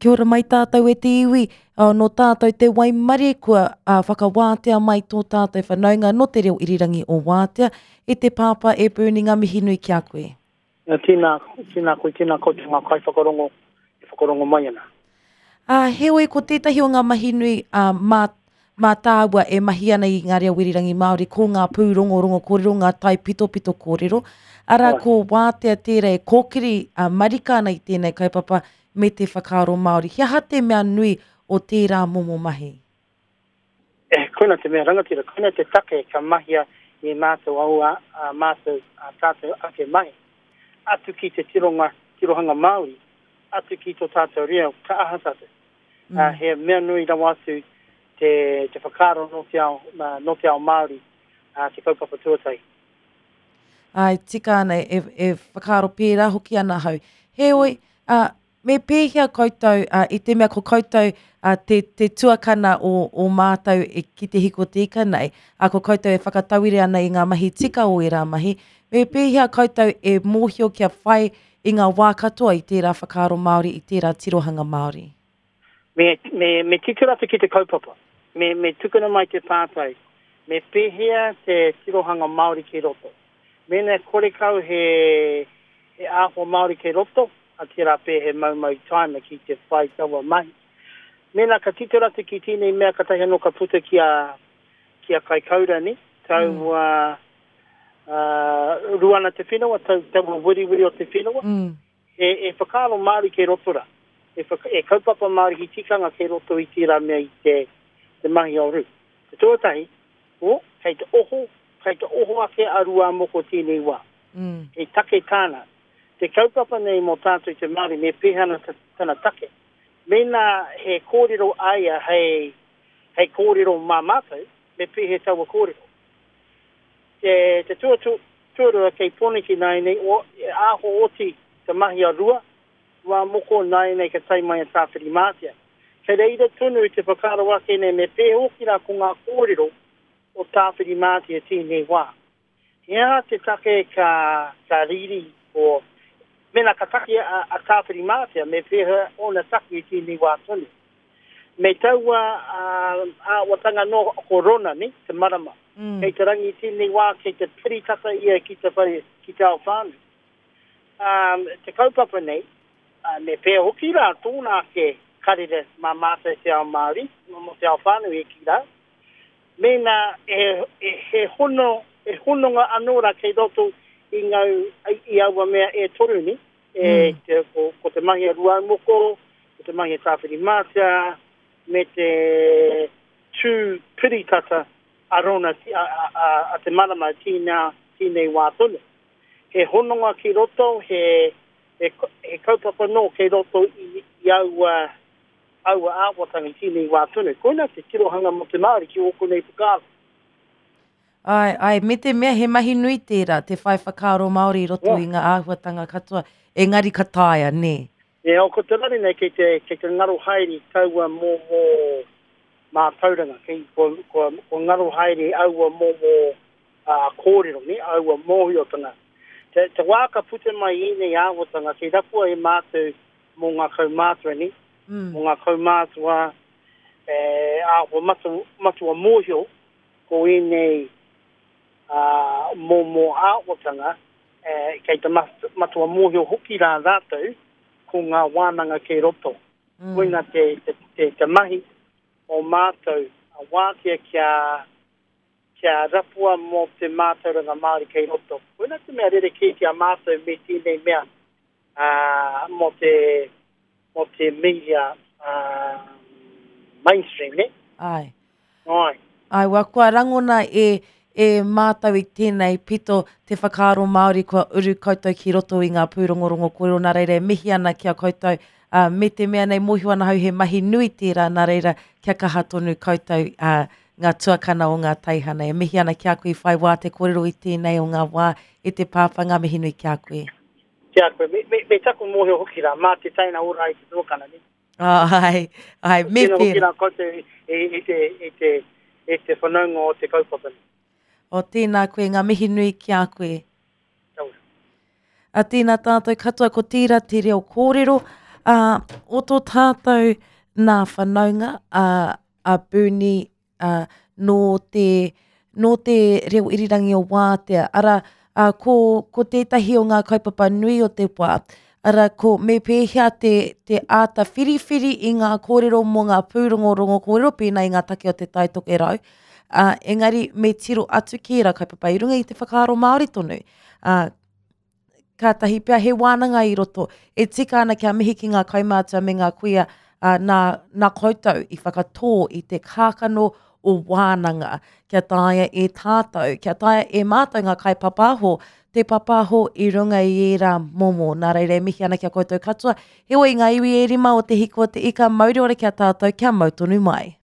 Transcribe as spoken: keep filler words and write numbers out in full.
Kia ora mai tātou e te iwi, uh, no tātou te waimare kua uh, whakawātea mai tō tātou whanaunga no te reo irirangi o wātea, e te pāpā e pūni ngā mihi nui ki a koe. Uh, tīnā, tīnā koe, tīnā koe te ngā kai whakarongo, e whakarongo mai ana. Uh, heoi, ko tētahi o ngā mahi nui uh, mā, mā tāua e mahi ana i ngā reo irirangi Māori, ko ngā pūrongo rongo kōrero, ngā tai pito pito kōrero. Ara right. Ko wātea tērā e kōkiri uh, marika ana i tēnei kaupapa me te whakaaro Māori. Hia ha te mea nui o tērā momo mahi? Eh, koina te mea rangatira, koina te take ka mahia i mātou au a, a mātou a tātou ake mahi. Atu ki te tironga, tirohanga Māori, atu ki tō tātou rea, ka aha tātou. Mm. Uh, he mea nui rawa atu te, te whakaaro no te ao, uh, no te ao Māori, uh, te kaupapa tuatai. Ai, tika ana, e, e whakaaro pērā hoki ana hau. Heoi, uh, me pēhia koutou, uh, i te mea ko koutou uh, te, te tuakana o, o mātou e, ki te hiko tika nei, a ko koutou e whakatauire ana i ngā mahi tika o e rā mahi, me pēhia koutou e mōhio kia whai i ngā wā katoa i tērā whakaaro Māori, i tērā tirohanga Māori. Me, me, me tikurata ki te kaupapa, me, me tukuna mai te pātai, me pēhia te tirohanga Māori ki roto. Mena kore kau he, he aho Māori ki roto, a tērā pē he maumau taima ki te whai taua mai. Mena ka tikurata ki tēnei mea katahi anō ka puta ki a, ki a kai kaura ni, tau mm. uh, uh, ruana te whenua, tau, tau wiri wiri o te whenua. Mm. E, e whakaaro Māori ki rotora. E, whaka, e kaupapa Māori ki tikanga ki roto i tērā mea i te, te mahi o ru. Te tuatahi, o, kei te oho, kei te oho ake arua moko tēnei wā. Mm. E take tāna. Te kaupapa nei mō tātou te Māori, me pēhana tana take. Mena he kōrero aia, hei, hei kōrero mā mātou, me pēhe taua kōrero. Te, te tua tu, tuarua kei poneki nai nei, o, e aho oti te mahi a rua, wā moko nai nei ka taimai a tāwhiri mātia. Kei reira tunu i te whakaro ake nei, me pēhe okira ko ngā kōrero o tāwhiri mātia tēnei wā. Ia te take ka, ka riri o mena ka take a, a tāwhiri mātia, me wheha ona take i tēnei wā tonu. Me taua a, a watanga no korona ni, te marama. Mm. Kei te rangi tēnei wā, kei te piritata ia ki te whare, ki te ao whānu. Um, te kaupapa nei, uh, me pēha hoki rā tōna ke karere mā mātai te ao Māori, mo te ao whānu e ki rā. Mena e, e, he hono, e hononga anora kei roto i ngau, i aua mea e toru ni, e, mm. te, ko, ko te mahi a rua moko, ko te mahi a tāwhiri mātia, me te tū piritata arona a, a, a, a te marama tīnā, tīnei wā tonu. He hononga ki roto, he, he, he kaupapa no ki roto i, i aua, aua āwatangi tīnei wā tonu. Koina te tirohanga mo te Māori ki oko nei pukaro. Ai, ai, me te mea he mahi nui tērā, te whai whakaaro Māori roto yeah. i ngā āhuatanga katoa, e ngari kataia, ne? E o ko te rari nei kei te, kei te ngaro haere taua mō mō mā tauranga, kei ko, ko, ko ngaro haere aua mō mō uh, kōrero, ne? Aua mōhiotanga. Te, te wāka pute mai i nei āhuatanga, kei rapua e mātou mō ngā kaumātua, ne? Mm. Mō ngā kaumātua, e, āhua matu, matua mōhio, ko i nei Uh, mō mō āwatanga, eh, kei te matua mōhio hoki rā rātou, ko ngā wānanga kei roto. Mm. Koina te, te, te, te mahi o mātou, a wātia kia, kia rapua mō te mātou ranga Māori kei roto. Koina te mea rere ki kia mātou me tēnei mea uh, mō te, mō te media uh, mainstream, ne? Ai. Ai. Ai, wā kua rangona e... e mātau i tēnei pito te whakaaro Māori kua uru koutou ki roto i ngā pūrongorongo kōrero nā reira, mihi ana kia koutou uh, me te mea nei mohi ana hau he mahi nui tērā nā reira kia kaha tonu koutou uh, ngā tuakana o ngā taihana. E mihi ana kia koe whai wā te kōrero i tēnei o ngā wā e te pāpā ngā mihi nui kia koe. Kia koe, me, me, me taku mohi hoki rā, mā te taina ora i te tuakana ni. Oh, ai, ai, me pēra. Hoki rā koutou i, i, te, i, te, i te whanaunga o te kaupapani. O tēnā koe, ngā mihi nui ki a koe. A tēnā tātou katoa ko tira te reo kōrero. Uh, o tō tātou nā whanaunga a, a Bernie uh, no te, no te reo irirangi o wātea. Ara, uh, ko, ko tētahi o ngā kaupapa nui o te wā, ara ko me pēhea te, te āta whiriwhiri i ngā kōrero mō ngā pūrongorongo kōrero pēnā i ngā take o te taitoke rau. Uh, engari, me tiro atu ki ra kaupapa i runga i te whakaaro Māori tonu. Uh, Kātahi pia he wānanga i roto, e tika ana kia mihi ki ngā kaumātua me ngā kuia uh, nā, nā koutou i whakatō i te kākano o wānanga. Kia taia e tātou, kia taia e mātou ngā kai papaho, te papaho i runga i e rā momo. Nā reire mihi ana kia koutou katoa. Heoi ngā iwi e rima o te hiko o te ika, mauri ora kia tātou, kia mautonu mai.